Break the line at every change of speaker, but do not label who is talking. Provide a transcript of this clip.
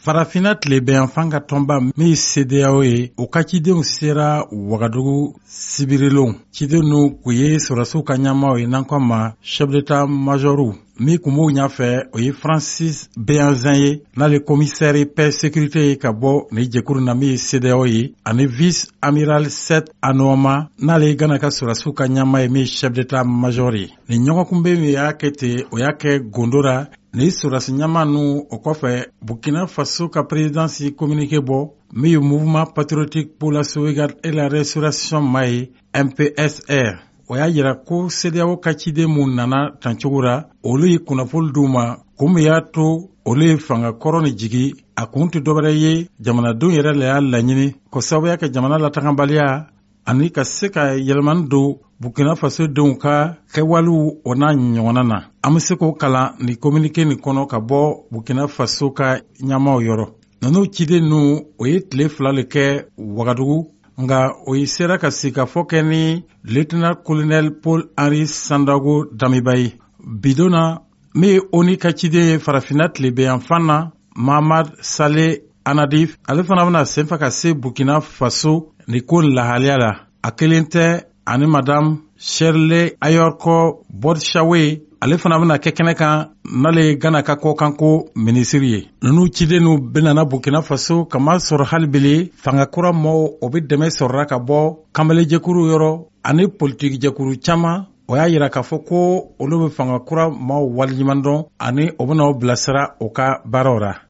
Farafina tile bɛn fan ka tɔnba min CEDEAO ye o ka cidenw sera Wagadugu Sibirilon. Cidenw k'u ye sɔrɔsiw ka ɲɛmaw ye n'an ko ma chef d'état major min kun b'o ɲɛfɛ o ye Francis Beyanzan ye n'ale commissaire paix sécurité ye ka bɔ ni jɛkuru na min ye CEDEAO ye ani vice amiral Seth Anoma n'ale Gana ka sɔrɔsiw ka ɲɛma ye min chef d'état major ye. Ni ɲɔgɔnkunbɛn min y'a kɛ ten o y'a kɛ Gondora. Ni sɔrɔsi ɲɛma nu o kɔfɛ Burkina Faso ka présidence communiqué bɔ min ye mouvement patriotique pour la sauvegarde et la restauration ma ye MPSR. O y'a yira ko CEDEAO ka ciden mun nana tancogo ra olu ye kunnafoni d'u ma kun min y'a to olu ye fanga kɔrɔ ni jigi a kun tɛ dɔwɛrɛ ye jamanadenw yɛrɛ la y'a laɲini ko sababuya kɛ jamana latagabaliya ani ka se ka yɛlɛmani don Burkina Faso denw ka kɛwalew o n'a ɲɔgɔnna na. An bɛ se k'o kalan ni communiqué nin kɔnɔ ka bɔ Burkina Faso ka ɲɛmaw yɔrɔ. Ninnu ciden nu o ye tile 2 le kɛ Wagadugu nga o ye sera ka sigikafɔ kɛ ni lieutenant colonel Paul Henri Sandago Damiba ye. Bidona min ye ONU ka ciden ye farafina tile bɛn fan na Mamad Saleh Anadif ale fana bɛna senfa ka se Burkina Faso ni ko lahalaya la. A kelen tɛ ani madame Shirley Ayorko Botchawe ale fana bɛna kɛ kɛnɛ kan n'ale Gana ka kɔkanko minisiri ye. Ninnu cidenu bɛnana Burkina Faso kama sɔrɔ halibele fanga kura mɔgɔw o bɛ dɛmɛ sɔrɔla ka bɔ kanbɛlɛjɛkuru yɔrɔ ani politique jɛkuru caman. O y'a yira k'a fɔ ko olu bɛ fanga kura mɔgɔw waleɲuman dɔn ani o bɛna o bilasira o ka baaraw ra.